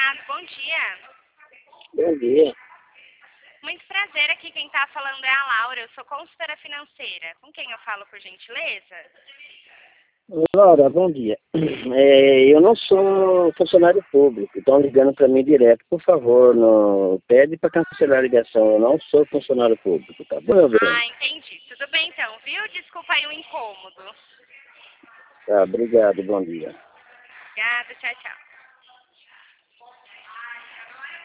Dourado, bom dia. Bom dia. Muito prazer, aqui quem está falando é a Laura, eu sou consultora financeira. Com quem eu falo, por gentileza? Laura, bom dia. Eu não sou funcionário público, estão ligando para mim direto. Por favor, não pede para cancelar a ligação. Eu não sou funcionário público, tá bom, meu bem? Ah, entendi. Tudo bem então, viu? Desculpa aí o incômodo. Tá, obrigado, bom dia. Obrigada, tchau, tchau.